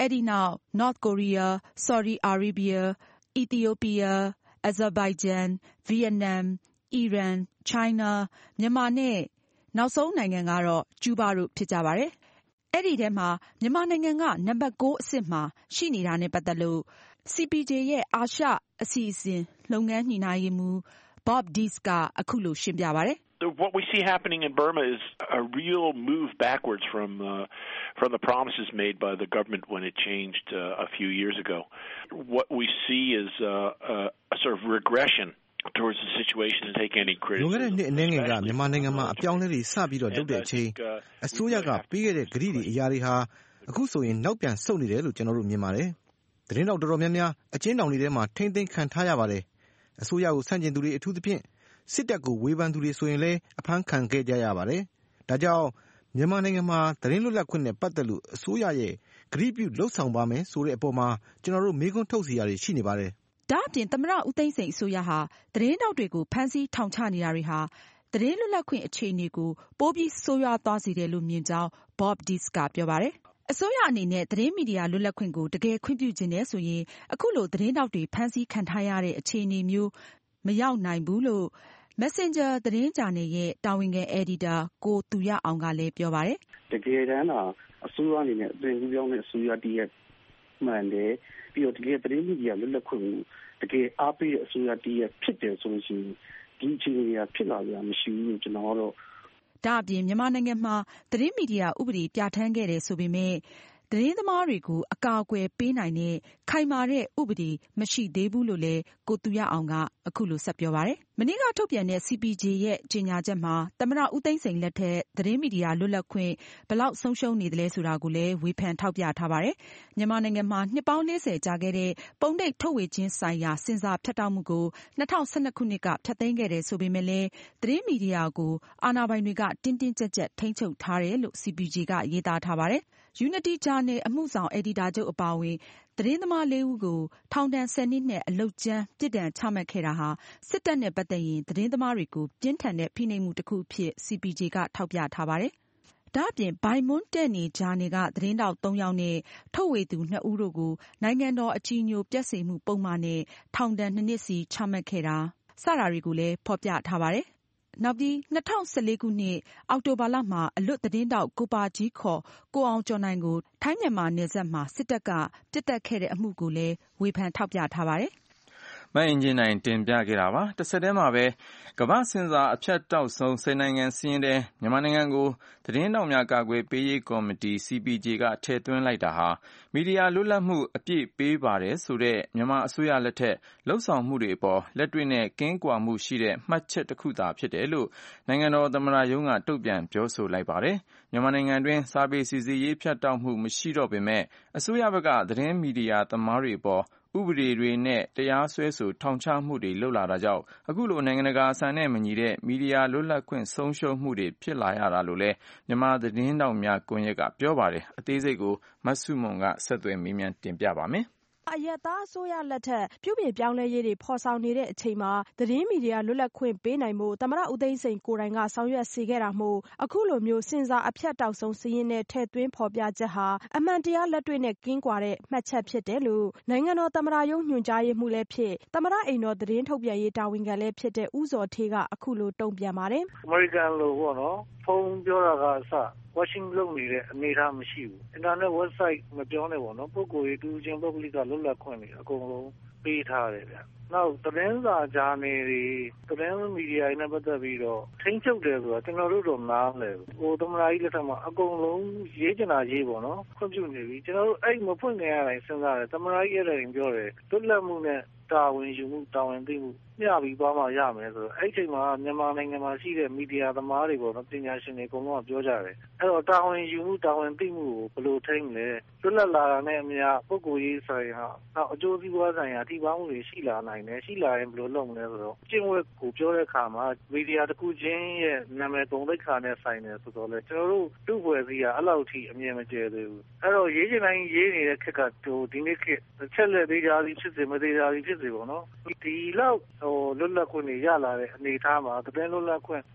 အဲဒီနောက် North Korea, Saudi Arabia, Ethiopia, Azerbaijan, Vietnam, Iran, China, မြန်မာနဲ့နောက်ဆုံးနိုင်ငံကတော့ကျူးဘားတို့ဖြစ်ကြပါတယ်။အဲဒီထဲမှာမြန်မာနိုင်ငံကနံပါတ်ကိုအဆင့်မှာရှိနေတာနဲ့ပတ်သက်လို့ စီ ပီ ဂျေ ရဲ့အာရှအစီအစဉ်လုပ်ငန်းညှိနှိုင်းရေးမှူး Bob Deese ကအခုလိုရှင်းပြပါတယ်။ What we see happening in Burma is a real move backwards from uh, from the promises made by the government when it changed uh, a few years ago. What we see is uh, a, a sort of regression towards the situation and take any criticism. လွန်ခဲ့တဲ့နှစ်အနည်းငယ်ကမြန်မာနိုင်ငံမှာအပြောင်းအလဲတွေစပြီးတော့လုပ်တဲ့အချိန်အစိုးရကပေးခဲ့တဲ့ဂရုတွေအရာတွေဟာအခုဆိုရင်နောက်ပြန်ဆုတ်နေတယ်လို့ကျွန်တော်တို့မြင်ပါတယ်။သတင်းတောက်တော်တော်များများအကျဉ်းထောင်တွေထဲမှာထိမ့်သိမ်းခံထားရပါတယ်။အစိုးရကိုဆန့်ကျင်သူတွေအထူးသဖြင့်စစ်တပ်ကိုဝေဖန်သူတွေဆိုရင်လည်းအဖမ်းခံခဲ့ကြရပါတယ်။ဒါကြောင့်မြန်မာနိုင်ငံမှာသတင်းလွတ်လပ်ခွင့်နဲ့ပတ်သက်လို့အစိုးရရဲ့ဂရုပြုလှုပ်ဆောင်ပါမယ်ဆိုတဲ့အပေါ်မှာကျွန်တော်တို့မေးခွန်းထုတ်စရာတွေရှိနေပါတယ်။ဒါ့အပြင်သမ္မတဦးသိန်းစိန်အစိုးရဟာသတင်းတောက်တွေကိုဖမ်းဆီးထောင်ချနေတာတွေဟာသတင်းလွတ်လပ်ခွင့်အခြေအနေကိုပိုပြီးဆိုးရွားသွားစေတယ်လို့မြင်ကြောင်း Bob Deese ကပြောပါတယ်။အစိုးရအနေနဲ့သတင်းမီဒီယာလွတ်လပ်ခွင့်ကိုတကယ်ခွင့်ပြုချင်တယ်ဆိုရင်အခုလိုသတင်းတောက်တွေဖမ်းဆီးခံထားရတဲ့အခြေအနေမျိုးမရောက်နိုင်ဘူးလို့ Messenger သတင်းဂျာနယ်ရဲ့တာဝန်ခံအယ်ဒီတာကိုသူရအောင်ကလည်းပြောပါတယ်။တကယ်တမ်းအစိုးရအနေနဲ့အသွင်ကူးပြောင်းတဲ့အစိုးရတည်းရဲ့မှန်တယ်ပြီးတော့တကယ်သတင်းမီဒီယာလွတ်လပ်ခွင့်ကိုတကယ်အားပေးတဲ့အစိုးရတည်းရဲ့ဖြစ်တယ်ဆိုရင်ဒီအခြေအနေကဖြစ်လာရမရှိဘူးလို့ကျွန်တော်တို့ဒါအပြင်မြန်မာနိုင်ငံမှာသတင်းမီဒီယာဥပဒေပြဋ္ဌာန်းခဲ့တယ်ဆိုပေမဲ့သတင်းသမားတွေကိုအကာအကွယ်ပေးနိုင်တဲ့ခိုင်မာတဲ့ဥပဒေမရှိသေးဘူးလို့လည်းကိုသူရအောင်ကအခုလိုဆက်ပြောပါတယ်။မနေ့ကထုတ်ပြန်တဲ့ စီ ပီ ဂျေ ရဲ့ကြေညာချက်မှာသမ္မတဦးသိန်းစိန်လက်ထက်သတင်းမီဒီယာလွတ်လပ်ခွင့်ဘယ်လောက်ဆုံးရှုံးနေသလဲဆိုတာကိုလည်းဝေဖန်ထောက်ပြထားပါတယ်။မြန်မာနိုင်ငံမှာနှစ်ပေါင်းလေးဆယ်ကြာခဲ့တဲ့ပုံနှိပ်ထုတ်ဝေခြင်းဆိုင်ရာစင်ဆာဖြတ်တောက်မှုကို၂၀၁၂ခုနှစ်ကဖျက်သိမ်းခဲ့တယ်ဆိုပေမဲ့လည်းသတင်းမီဒီယာကိုအာဏာပိုင်တွေကတင်းတင်းကျပ်ကျပ်ထိန်းချုပ်ထားတယ်လို့ စီ ပီ ဂျေ ကရေးသားထားပါတယ်။ Unity ဂျာနယ်အမှုဆောင်အယ်ဒီတာချုပ်အပါအဝင်သတင်းသမားလေးဦးကိုထောင်ဒဏ်ဆယ်နှစ်နဲ့အလုပ်ကြမ်းပြစ်ဒဏ်ချမှတ်ခဲ့တာဟာစစ်တပ်နဲ့ပတ်သက်ရင်သတင်းသမားတွေကိုပြင်းထန်တဲ့ဖိနှိပ်မှုတစ်ခုအဖြစ် စီ ပီ ဂျေ ကထောက်ပြထားပါတယ်။ဒါ့အပြင်ဘိုင်မွန်းတက်နေဂျာနယ်ကသတင်းတောက်သုံးယောက်နဲ့ထုတ်ဝေသူနှစ်ဦးတို့ကိုနိုင်ငံတော်အကြည်ညိုပျက်စေမှုပုံမှန်နဲ့ထောင်ဒဏ်နှစ်နှစ်စီချမှတ်ခဲ့တာစတာတွေကိုလည်းဖော်ပြထားပါတယ်။နောက်ပြီး၂၀၁၄ခုနှစ်အောက်တိုဘာလမှာအလွတ်သတင်းတောက်ကိုပါကြီးခေါ်ကိုအောင်ကျော်နိုင်ကိုထိုင်းမြန်မာနယ်စပ်မှာစစ်တပ်ကပစ်သတ်ခဲ့တဲ့အမှုကိုလည်းဝေဖန်ထောက်ပြထားပါတယ်။မအင်ဂျင်နိုင်တင်ပြခဲ့တာပါ။တစ်ဆက်တည်းမှာပဲကမ္ဘာ့စင်ဆာအဖြတ်တောက်ဆုံးဆယ်နိုင်ငံစာရင်းထဲမြန်မာနိုင်ငံကိုသတင်းတောက်များကာကွယ်ပေးရေးကော်မတီ စီ ပီ ဂျေ ကထည့်သွင်းလိုက်တာဟာမီဒီယာလွတ်လပ်မှုအပြည့်ပေးပါတယ်ဆိုတဲ့မြန်မာအစိုးရလက်ထက်လှုပ်ဆောင်မှုတွေအပေါ်လက်တွေ့နဲ့ကင်းကွာမှုရှိတဲ့မှတ်ချက်တစ်ခုသာဖြစ်တယ်လို့နိုင်ငံတော်သမ္မတရုံးကတုံ့ပြန်ပြောဆိုလိုက်ပါတယ်။မြန်မာနိုင်ငံတွင်းစာပေစီစစ်ရေးဖြတ်တောက်မှုမရှိတော့ပေမဲ့အစိုးရဘက်ကသတင်းမီဒီယာသမားတွေအပေါ်ဥပဒေတွေနဲ့တရားစွဲဆိုထောင်ချမှုတွေလုပ်လာတာကြောင့်အခုလိုနိုင်ငံတကာအစံနဲ့မညီတဲ့မီဒီယာလွတ်လပ်ခွင့်ဆုံးရှုံးမှုတွေဖြစ်လာရတာလို့လည်းမြန်မာသတင်းတောက်များကွန်ရက်ကပြောပါတယ်။အသေးစိတ်ကိုမဆုမွန်ကဆက်သွယ်မေးမြန်းတင်ပြပါမယ်။အရပ်သားအစိုးရလက်ထက်ပြုပြင်ပြောင်းလဲရေးတွေဖော်ဆောင်နေတဲ့အချိန်မှာသတင်းမီဒီယာလွတ်လပ်ခွင့်ပေးနိုင်ဖို့သမ္မတဦးသိန်းစိန်ကိုယ်တိုင်ကဆောင်ရွက်စေခဲ့တာမို့အခုလိုမျိုးစင်ဆာအဖြတ်တောက်ဆုံးစာရင်းနဲ့ထည့်သွင်းဖော်ပြချက်ဟာအမှန်တရားလက်တွေ့နဲ့ကင်းကွာတဲ့မှတ်ချက်ဖြစ်တယ်လို့နိုင်ငံတော်သမ္မတရုံးညွှန်ကြားရေးမှူးလည်းဖြစ်သမ္မတအိမ်တော်သတင်းထုတ်ပြန်ရေးတာဝန်ခံလည်းဖြစ်တဲ့ဦးဇော်ဌေးကအခုလိုတုံ့ပြန်ပါတယ်။အမေရိကန်လိုပေါ့နော်ဖုန်းပြောတာကအစwatching လုပ်နေတဲ့အနေအထားမရှိဘူး။ internet website မပြောနဲ့ပေါ့နော်ပုဂ္ဂိုလ်ရေးတူချင်းပုဂ္ဂလိကလွတ်လပ်ခွင့်တွေအကုန်လုံးပေးထားတယ်ဗျ။နောက်သတင်းစာဂျာနယ်တွေသတင်းမီဒီယာတွေနဲ့ပတ်သက်ပြီးတော့ထိန်းချုပ်တယ်ဆိုတာကျွန်တော်တို့တော့နားမလည်ဘူး။ဟိုသမ္မတကြီးလက်ထက်မှာအကုန်လုံးရေးချင်တာရေးပေါ့နော်ခွင့်ပြုနေပြီကျွန်တော်တို့အဲ့မဖွင့်ခင်ရတိုင်းစဉ်းစားတယ်သမ္မတကြီးအဲ့တိုင်းပြောတယ်လွတ်လပ်မှုနဲ့တာဝန်ယူမှုတာဝန်သိမှုမျှပြီးသွားမှရမယ်ဆိုတော့အဲ့ဒီချိန်မှာမြန်မာနိုင်ငံမှာရှိတဲ့မီဒီယာသမားတွေပေါ့နော်ပညာရှင်တွေအကုန်လုံးကပြောကြတယ်အဲ့တော့တာဝန်ယူမှုတာဝန်သိမှုကိုဘယ်လိုထိန်းမလဲလွတ်လပ်လာတာနဲ့အမျှပုဂ္ဂိုလ်ရေးဆိုင်ရာနောက်အကျိုးစီးပွားဆိုင်ရာထိပါမှုတွေရှိလာနိုင်တယ်ရှိလာရင်ဘယ်လိုလုပ်မလဲဆိုတော့ကျင့်ဝတ်ကိုပြောတဲ့အခါမှာမီဒီယာတစ်ခုချင်းရဲ့နာမည်ပုံသိက္ခာနဲ့ဆိုင်တယ်ဆိုတော့လေကျွန်တော်တို့လူ့ဘွယ်စီကအဲ့လောက်ထိအမြင်မကျဲသေးဘူးအဲ့တော့ရေးချင်တိုင်းရေးနေတဲ့ခက်ကဟိုဒီနေ့ခေတ်ချက်လက်သေးကြသည်ဖြစ်စေမသေးကြသည်ဖြစ်စေပေါ့နော်ဒီလောက်ဟိုလွတ်လပ်ခွင့်တွေရလာတဲ့အနေအထားမှာသတင်းလွတ်လပ်ခွင့်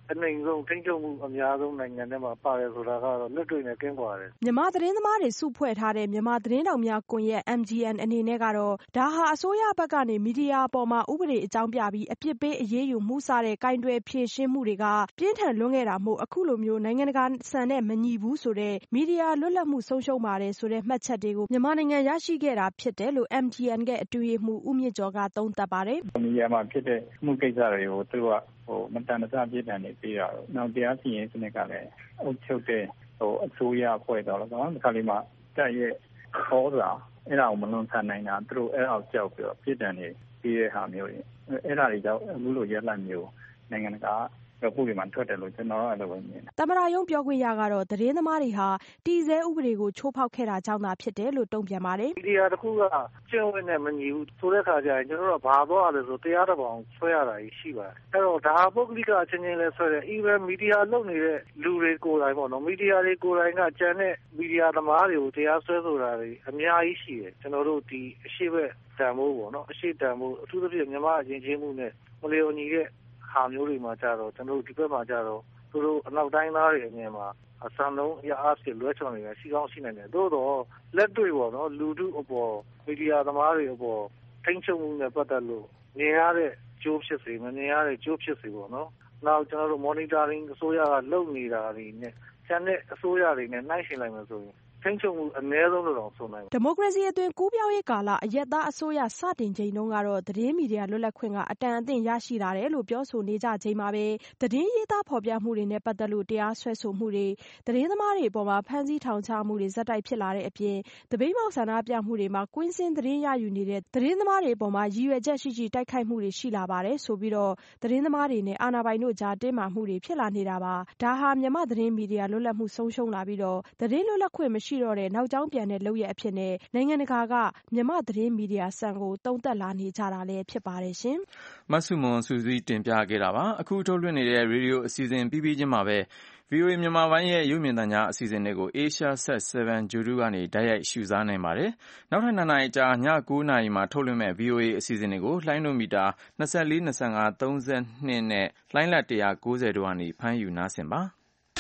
အနိုင်ဆုံးထိန်းချုပ်မှုအများဆုံးနိုင်ငံတွေမှာပါတယ်ဆိုတာကတော့လက်တွေ့နဲ့ကင်းကွာတယ်မြန်မာသတင်းသမားတွေစုဖွဲ့ထားတဲ့မြန်မာသတင်းတောင်များကွန်ရက် M G N အနေနဲ့ကတော့ဒါဟာအစိုးရဘက်ကနေမီဒီယာအပေါ်မှာဥပဒေအကြောင်းပြပြီးအပြစ်ပေးအရေးယူမှုစတဲ့ကင်တွယ်ဖြေရှင်းမှုတွေကပြင်းထန်လွန်းခဲ့တာမို့အခုလိုမျိုးနိုင်ငံတကာစံနဲ့မညီဘူးဆိုတဲ့မီဒီယာလွတ်လပ်မှုဆုံးရှုံးပါတယ်ဆိုတဲ့မှတ်ချက်တွေကိုမြန်မာနိုင်ငံရရှိခဲ့တာဖြစ်တယ်လို့ M G N ရဲ့အတွင်းရေးမှူးဦးမြင့်ကျော်ကသုံးသပ်ပါတယ်မီဒီယာမှာဖြစ်တဲ့မှုကိစ္စတွေကိုသူကဟိုမတန်တဆပြစ်ဒဏ်တွေပေးတာတော့နောက်တရားစီရင်စနစ်ကလည်းအုပ်ချုပ်တဲ့ဟိုအစိုးရအဖွဲ့တော်တော့ဒီခါလေးမှာတက်ရဲ့ခေါ်တာအဲ့ဒါကိုမလွန်ဆန်နိုင်တာသူတို့အဲ့အောက်ကြောက်ပြီးတော့ပြစ်ဒဏ်တွေပေးတဲ့ဟာမျိုးတွေအဲ့ဒါတွေကြောင့်အခုလိုရက်လက်မျိုးနိုင်ငံတကာတော့ပုံတွေမှာထွက်တယ်လို့ကျွန်တော်အဲ့လိုပဲမြင်တယ်သမ္မတရုံးပြောခွင့်ရကတော့သတင်းသမားတွေဟာတည်ဆဲဥပဒေကိုချိုးဖောက်ခဲ့တာကြောင့်သာဖြစ်တယ်လို့တုံ့ပြန်ပါတယ်မီဒီယာတစ်ခုကကျင့်ဝတ်နဲ့မညီဘူးဆိုတဲ့ခါကျရင်ကျွန်တော်တို့ကဘာသွားရလဲဆိုတရားတော်အောင်ဆွဲရတာရှိပါတယ်အဲ့တော့ဒါပုဂ္ဂလိကအချင်းချင်းလဲဆွဲတယ် even မီဒီယာလုပ်နေတဲ့လူတွေကိုယ်တိုင်ပေါ့နော်မီဒီယာတွေကိုယ်တိုင်ကကြံတဲ့မီဒီယာသမားတွေကိုတရားစွဲဆိုတာတွေအများကြီးရှိတယ်ကျွန်တော်တို့ဒီအရှိဘက်တန်မိုးပေါ့နော်အရှိတန်မိုးအထူးသဖြင့်မြန်မာအချင်းချင်းမှုနဲ့မလျော်ညီတဲ့ဟာမျိုးတွေမှာကြတော့ကျွန်တော်တို့ဒီဘက်မှာကြတော့သူတို့အနောက်တိုင်းသားတွေအမြင်မှာအစံလုံးအရာအဖြစ်လွှဲချော်နေတာရှိကောင်းရှိနိုင်တယ်သို့တော့လက်တွေ့ပေါ့နော်လူထုအပေါ်မီဒီယာသမားတွေအပေါ်ထိန်းချုပ်မှုနဲ့ပတ်သက်လို့မြင်ရတဲ့ကြိုးဖြစ်စေမမြင်ရတဲ့ကြိုးဖြစ်စေပေါ့နော်နောက်ကျွန်တော်တို့ monitoring အစိုးရကလုပ်နေတာတွေနဲ့ကျန်တဲ့အစိုးရတွေနဲ့နှိုင်းယှဉ်လိုက်မှဆိုရင်ထိန်းချုပ်မှုအနည်းဆုံးလို့တော့ဆိုနိုင်ဒီမိုကရေစီအသွင်ကူးပြောင်းရေးကာလအရက်သားအစိုးရစတင်ချိန်တုန်းကတော့သတင်းမီဒီယာလွတ်လပ်ခွင့်ကအတန်အသင့်ရရှိလာတယ်လို့ပြောဆိုနေကြချိန်မှာပဲသတင်းရေးသားဖော်ပြမှုတွေနဲ့ပတ်သက်လို့တရားစွဲဆိုမှုတွေသတင်းသမားတွေအပေါ်မှာဖမ်းဆီးထောင်ချမှုတွေဇက်တိုက်ဖြစ်လာတဲ့အပြင်တပိတ်မောက်ဆန္ဒပြမှုတွေမှာကွင်းစင်းသတင်းရယူနေတဲ့သတင်းသမားတွေအပေါ်မှာရည်ရွယ်ချက်ရှိရှိတိုက်ခိုက်မှုတွေရှိလာပါတယ်ဆိုပြီးတော့သတင်းသမားတွေနဲ့အာဏာပိုင်တို့ကြားတင်းမာမှုတွေဖြစ်လာနေတာပါဒါဟာမြန်မာသတင်းမီဒီယာလွတ်လပ်မှုဆုံးရှုံးလာပြီးတော့သတင်းလွတ်လပ်ခွင့်မရှိတော့တဲ့နောက်ကျောင်းပြန်တဲ့လုပ်ရအဖြစ်နဲ့နိုင်ငံတကာကမြန်မာသတင်းမီဒီယာစံကိုတုံ့တက်လာနေကြတာလည်းဖြစ်ပါတယ်ရှင်မဆုမွန်စူးစီးတင်ပြခဲ့တာပါအခုထုတ်လွှင့်နေတဲ့ရေဒီယိုအစီအစဉ်ပြီးပြီးချင်းမှာပဲ ဗွီအိုအေ မြန်မာပိုင်းရဲ့ရုပ်မြင်သံကြားအစီအစဉ်တွေကို Asia Sat 7 Judu ကနေတိုက်ရိုက်ရှုစားနိုင်ပါတယ်နောက်ထပ်နှစ်နာရီကြာည၉နာရီမှာထုတ်လွှင့်မဲ့ ဗွီအိုအေ အစီအစဉ်တွေကိုလှိုင်းဒိုမီတာ၂၄ ၂၅ ၃၂နဲ့လှိုင်းလတ်၁၉၀တို့ကနေဖမ်းယူနားဆင်ပါ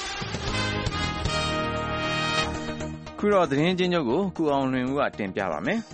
ခုတော့သတင်းချင်းချုပ်ကိုကုအောင်လွင်ဦးကတင်ပြပါမယ်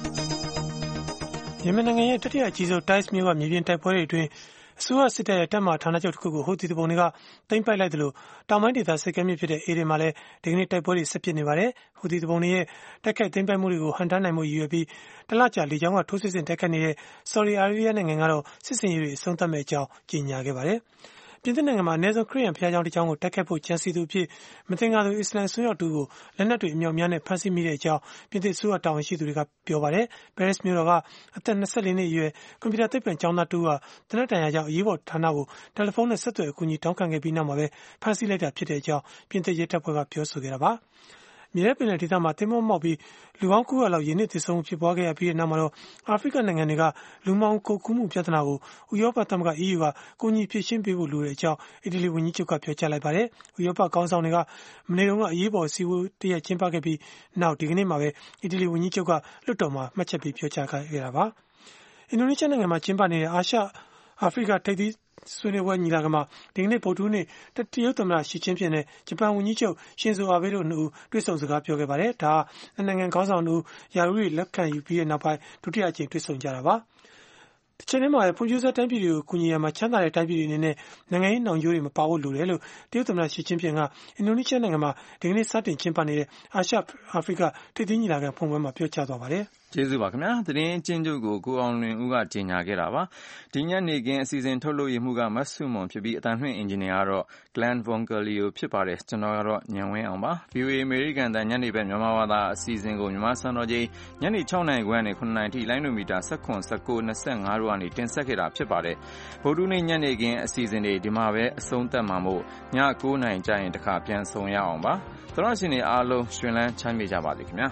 ယမန်နိုင်ငံရဲ့တတိယအကြီးဆုံး Taiz မြို့ကမြေပြင်တိုက်ပွဲတွေအတွင်းအစိုးရစစ်တပ်ရဲ့တပ်မဌာနချုပ်တစ်ခုကိုဟူသီသူပုန်တွေကသိမ်းပိုက်လိုက်တယ်လို့တောင်ပိုင်းဒေသစစ်ကမ်းမြစ်ဖြစ်တဲ့အေဒင်မှာလည်းဒီကနေ့တိုက်ပွဲတွေဆက်ဖြစ်နေပါတယ်ဟူသီသူပုန်တွေရဲ့တိုက်ခိုက်သိမ်းပိုက်မှုတွေကိုဟန်တာနိုင်မှုရည်ရွယ်ပြီးတလကြာလေကြောင်းကထိုးစစ်ဆင်တိုက်ခိုက်နေတဲ့ Saudi Arabia နိုင်ငံကတော့စစ်စင်ရေးတွေအဆုံးသတ်မဲ့အကြောင်းကြေညာခဲ့ပါတယ်ပြင်သစ်နိုင်ငံမှာအနည်းဆုံးခရစ်ယာန်ဘုရားကျောင်းတစ်ကျောင်းကိုတိုက်ခိုက်ဖို့ကြံစည်သူအဖြစ်မသင်္ကာသူအစ္စလာမ်ဆွေးရောက်သူကိုလက်နက်တွေအမြောက်များနဲ့ဖမ်းဆီးမိတဲ့အကြောင်းပြင်သစ်အစိုးရတာဝန်ရှိသူတွေကပြောပါတယ်။ Paris မြို့တော်ကအသက်၂၄နှစ်အရွယ်ကွန်ပျူတာသိပ္ပံကျောင်းသားတူကတနက်တန်ရာကြောင့်အရေးပေါ်ဌာနကိုတယ်လီဖုန်းနဲ့ဆက်သွယ်အကူအညီတောင်းခံခဲ့ပြီးနောက်မှာပဲဖမ်းဆီးလိုက်တာဖြစ်တဲ့အကြောင်းပြင်သစ်ရဲတပ်ဖွဲ့ကပြောဆိုခဲ့တာပါ။မြေထဲပင်လယ်ဒေသမှာသင်္ဘောမှောက်ပြီးလူပေါင်း၉ရာလောက်ယနေ့သေဆုံးဖြစ်ပွားခဲ့ရပြီးတဲ့နောက်မှာတော့အာဖရိကနိုင်ငံတွေကလူမှောင်ကုန်ကူးမှုပြဿနာကိုဥရောပသမဂ္ဂ E U ကကိုကြီးဖြည့်ရှင်းပေးဖို့လိုတဲ့အကြောင်းအီတလီဝန်ကြီးချုပ်ကပြောကြားလိုက်ပါတယ်။ဥရောပကောင်းဆောင်တွေကမနေ့ကအရေးပေါ်စီဝေးတရက်ကျင်းပခဲ့ပြီးနောက်ဒီကနေ့မှာပဲအီတလီဝန်ကြီးချုပ်ကလွှတ်တော်မှာမှတ်ချက်ပေးပြောကြားခဲ့တာပါ။အင်ဒိုနီးရှားနိုင်ငံမှာကျင်းပနေတဲ့အာရှအာဖရိကထိပ်သီးဆွေးနွေးပွဲညီလာခံမှာဒီကနေ့ဗုဒ္ဓဟူးနေ့တရုတ်သမ္မတရှီကျင်းပင်နဲ့ဂျပန်ဝန်ကြီးချုပ်ရှင်ဇိုအာဘေးတို့နှစ်ဦးတွေ့ဆုံစကားပြောခဲ့ပါတယ်။ဒါကနိုင်ငံခေါင်းဆောင်တို့ယာရုတွေလက်ခံယူပြီးတဲ့နောက်ပိုင်းဒုတိယအကြိမ်တွေ့ဆုံကြတာပါ။တချိန်တည်းမှာဖွံ့ဖြိုးဆဲတိုင်းပြည်တွေကိုကူညီရမှာချမ်းသာတဲ့တိုင်းပြည်တွေအနေနဲ့နိုင်ငံရေးနှောင်ကြိုးတွေမပါဖို့လိုတယ်လို့တရုတ်သမ္မတရှီကျင်းပင်ကအင်ဒိုနီးရှားနိုင်ငံမှာဒီကနေ့စတင်ကျင်းပနေတဲ့အာရှအာဖရိကထိပ်သီးညီလာခံဖွင့်ပွဲမှာပြောကြားသွားပါတယ်။ကျေးဇူးပါခင်ဗျာသတင်းအချင်းချုပ်ကိုကိုအောင်လွင်ဦးကကြီးညာခဲ့တာပါဒီညနေခင်းအစီအစဉ်ထုတ်လို့ရမှုကမတ်ဆုမွန်ဖြစ်ပြီးအတန်လွှင့်အင်ဂျင်နီယာကတော့ Glenn Vongalio ဖြစ်ပါတယ်ကျွန်တော်ကတော့ညံဝင်းအောင်ပါ ဗွီအိုအေ American တန်ညနေဘက်မြန်မာဘာသာအစီအစဉ်ကိုမြန်မာစံတော်ချိန်ညနေ၆နာရီခွဲနဲ့၇နာရီထိလိုင်းဒိုမီတာ၁၇ ၁၉ ၂၅တို့ကနေတင်ဆက်ခဲ့တာဖြစ်ပါတယ်ဗုဒ္ဓနေ့ညနေခင်းအစီအစဉ်တွေဒီမှာပဲအဆုံးသတ်မှာမို့ည၉နာရီကျရင်တစ်ခါပြန်ဆောင်ရအောင်ပါသောရရှင်တွေအားလုံးရှင်လန်းချမ်းမြေ့ကြပါစေခင်ဗျာ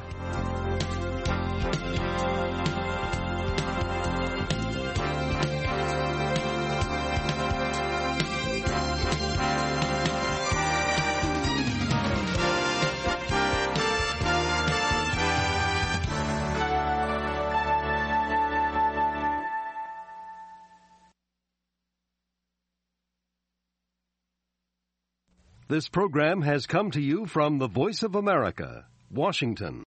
This program has come to you from the Voice of America, Washington.